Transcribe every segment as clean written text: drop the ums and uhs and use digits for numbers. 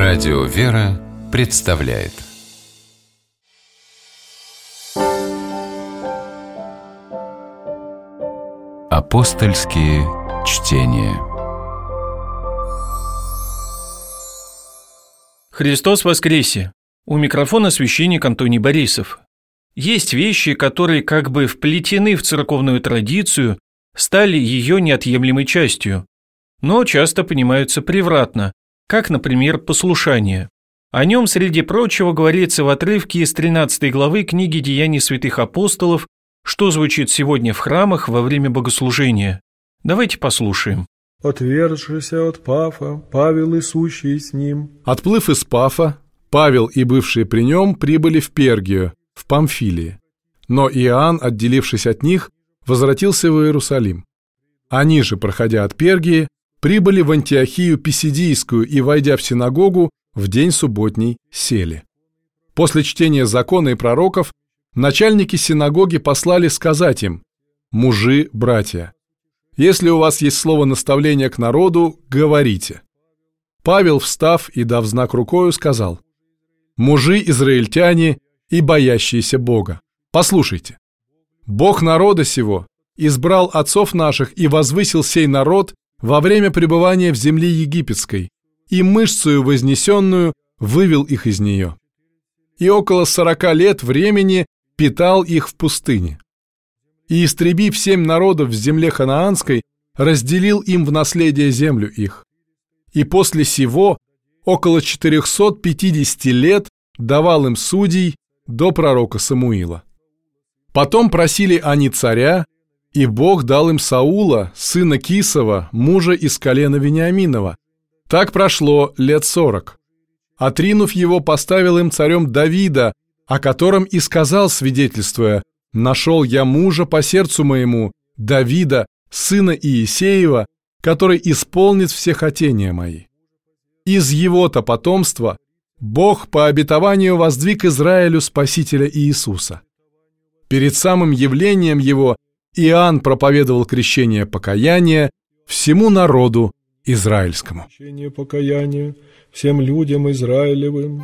Радио «Вера» представляет Апостольские чтения. Христос воскресе! У микрофона священник Антоний Борисов. Есть вещи, которые как бы вплетены в церковную традицию, стали ее неотъемлемой частью, но часто понимаются превратно, как, например, послушание. О нем, среди прочего, говорится в отрывке из 13 главы книги «Деяний святых апостолов», что звучит сегодня в храмах во время богослужения. Давайте послушаем. «Отвержися от Пафа, Павел и сущий с ним». Отплыв из Пафа, Павел и бывшие при нем прибыли в Пергию, в Памфилии. Но Иоанн, отделившись от них, возвратился в Иерусалим. Они же, проходя от Пергии, прибыли в Антиохию Писидийскую и, войдя в синагогу, в день субботний сели. После чтения закона и пророков начальники синагоги послали сказать им: «Мужи, братья, если у вас есть слово наставления к народу, говорите». Павел, встав и дав знак рукою, сказал: «Мужи израильтяне и боящиеся Бога, послушайте. Бог народа сего избрал отцов наших и возвысил сей народ во время пребывания в земле египетской, и мышцею вознесенную вывел их из нее. И около 40 лет времени питал их в пустыне. И, истребив 7 народов в земле ханаанской, разделил им в наследие землю их. И после сего около 450 лет давал им судей до пророка Самуила. Потом просили они царя, и Бог дал им Саула, сына Кисова, мужа из колена Вениаминова. Так прошло лет 40. Отринув его, поставил им царем Давида, о котором и сказал, свидетельствуя: «Нашел я мужа по сердцу моему, Давида, сына Иисеева, который исполнит все хотения мои». Из его-то потомства Бог по обетованию воздвиг Израилю Спасителя Иисуса. Перед самым явлением его Иоанн проповедовал крещение покаяния всему народу израильскому. Крещение покаяния всем людям Израилевым.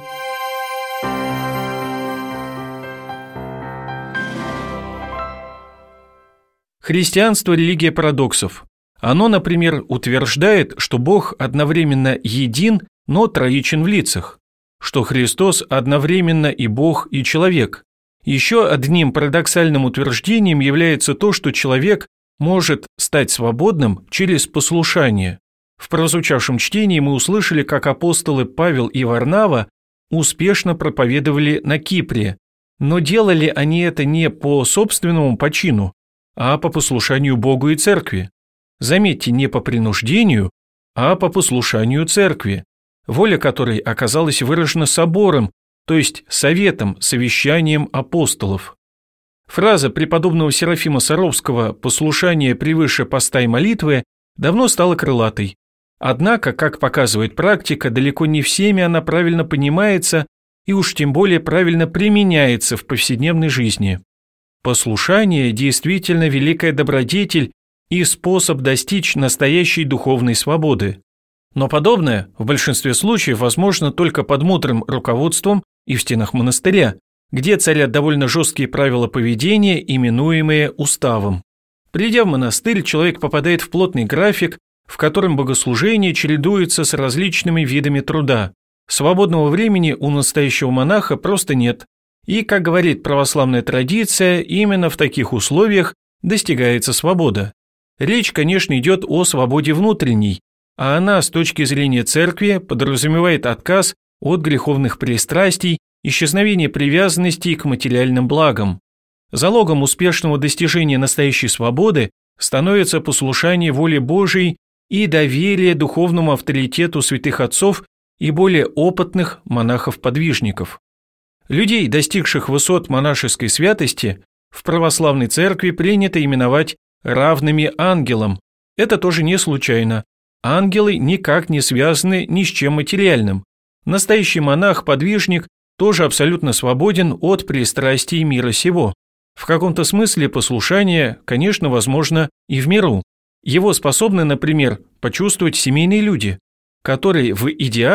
Христианство – религия парадоксов. Оно, например, утверждает, что Бог одновременно един, но троичен в лицах, что Христос одновременно и Бог, и человек. Еще одним парадоксальным утверждением является то, что человек может стать свободным через послушание. В прозвучавшем чтении мы услышали, как апостолы Павел и Варнава успешно проповедовали на Кипре, но делали они это не по собственному почину, а по послушанию Богу и Церкви. Заметьте, не по принуждению, а по послушанию Церкви, воля которой оказалась выражена собором, то есть советом, совещанием апостолов. Фраза преподобного Серафима Саровского «послушание превыше поста и молитвы» давно стала крылатой. Однако, как показывает практика, далеко не всеми она правильно понимается и уж тем более правильно применяется в повседневной жизни. Послушание действительно великая добродетель и способ достичь настоящей духовной свободы. Но подобное в большинстве случаев возможно только под мудрым руководством и в стенах монастыря, где царят довольно жесткие правила поведения, именуемые уставом. Придя в монастырь, человек попадает в плотный график, в котором богослужение чередуется с различными видами труда. Свободного времени у настоящего монаха просто нет. И, как говорит православная традиция, именно в таких условиях достигается свобода. Речь, конечно, идет о свободе внутренней, а она с точки зрения церкви подразумевает отказ от греховных пристрастий, исчезновение привязанностей к материальным благам. Залогом успешного достижения настоящей свободы становится послушание воле Божией и доверие духовному авторитету святых отцов и более опытных монахов-подвижников. Людей, достигших высот монашеской святости, в православной церкви принято именовать равными ангелам. Это тоже не случайно. Ангелы никак не связаны ни с чем материальным. Настоящий монах-подвижник тоже абсолютно свободен от пристрастий мира сего. В каком-то смысле послушание, конечно, возможно и в миру. Его способны, например, почувствовать семейные люди, которые в идеале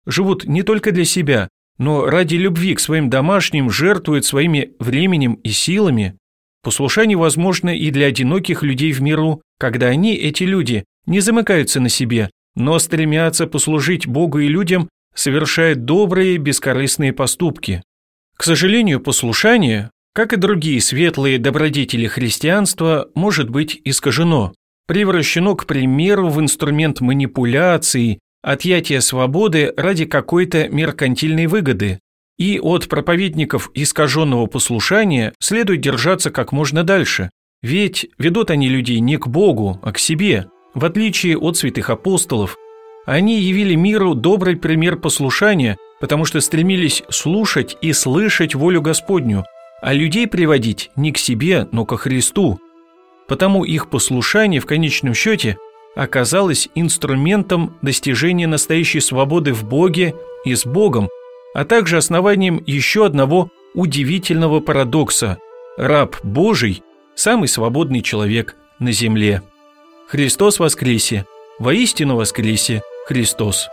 живут не только для себя, но ради любви к своим домашним жертвуют своими временем и силами, послушание возможно и для одиноких людей в миру, когда они, эти люди, не замыкаются на себе, но стремятся послужить Богу и людям, совершая добрые, бескорыстные поступки. К сожалению, послушание, как и другие светлые добродетели христианства, может быть искажено, превращено, к примеру, в инструмент манипуляции, отъятия свободы ради какой-то меркантильной выгоды. И от проповедников искаженного послушания следует держаться как можно дальше, ведь ведут они людей не к Богу, а к себе. В отличие от святых апостолов, они явили миру добрый пример послушания, потому что стремились слушать и слышать волю Господню, а людей приводить не к себе, но ко Христу. Потому их послушание в конечном счете оказалось инструментом достижения настоящей свободы в Боге и с Богом, а также основанием еще одного удивительного парадокса – раб Божий – самый свободный человек на земле. Христос воскресе! Воистину воскресе Христос!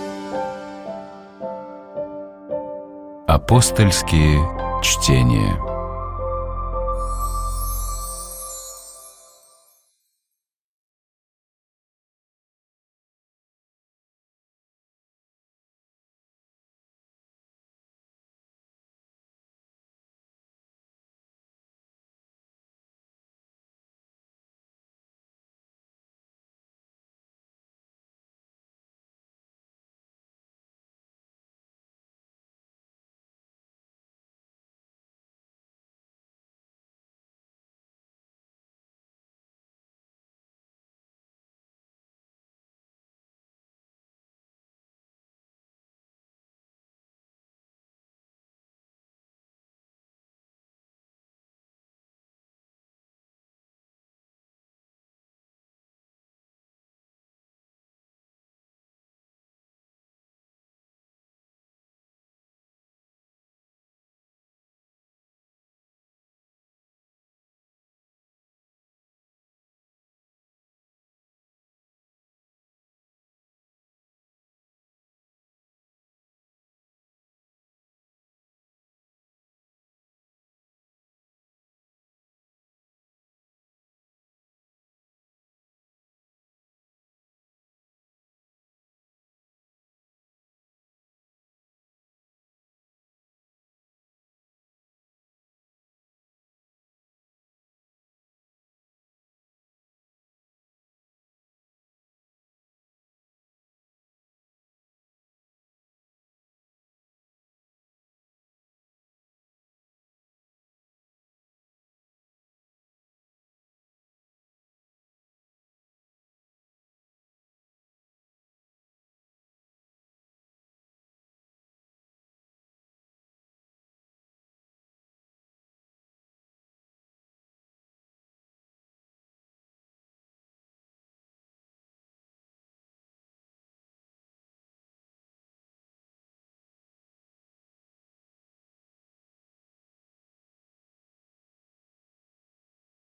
Апостольские чтения.